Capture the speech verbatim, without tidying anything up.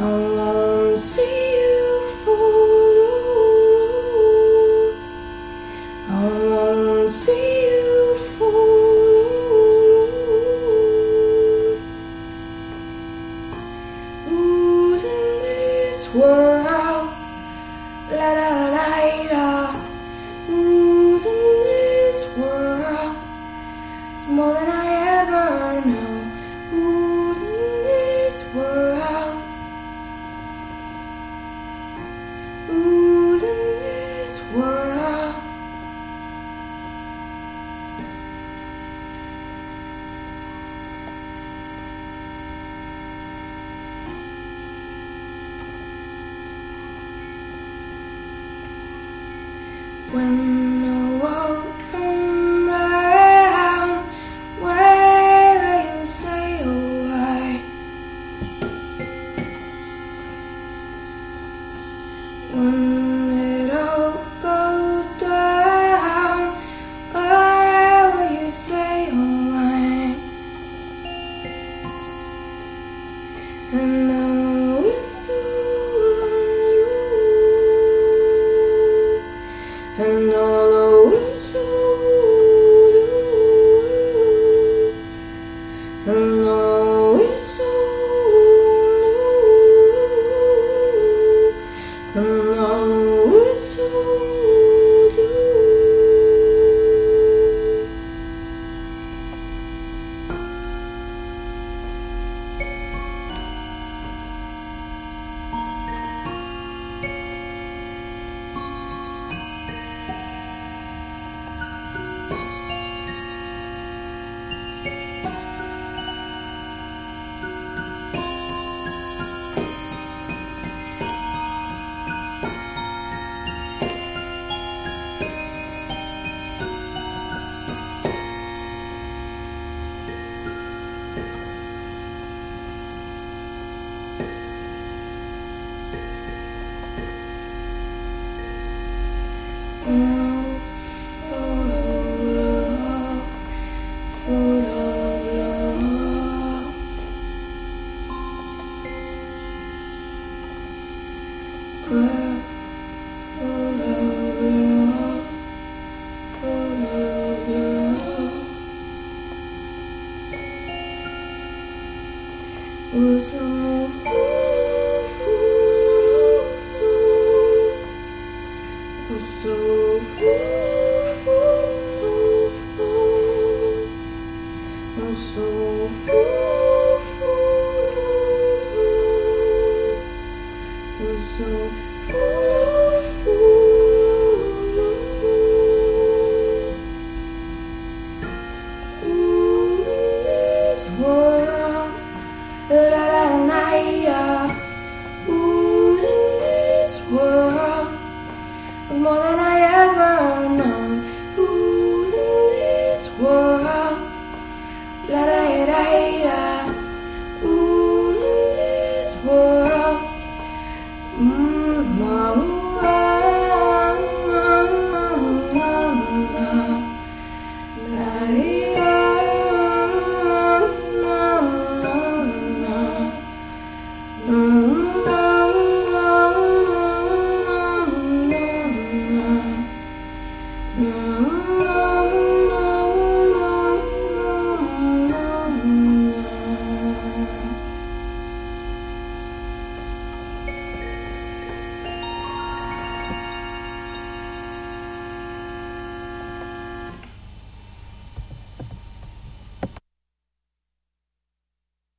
I won't see you fall. I won't see you fall. Who's in this world? La la la la. Who's in this world? It's more than I ever know. Who's in this world? Who's in this world? When the world comes down, where will you say oh why? When it all goes down, where will you say oh why? And now it's on you, and all the whistle you, and all it's on you, and all it's on you. Full of love, we're full of love, full of love. We're so full, we're so full, I'm so full, full, I'm so full, full. Who's in this world? La la la la. Who's in this world? It's more than I ever know. Who's in this world? La la la la. Who's in this world? Mm, no, ah, no, no, no, no. La la, no, no, no, no, no, no, no, no, no.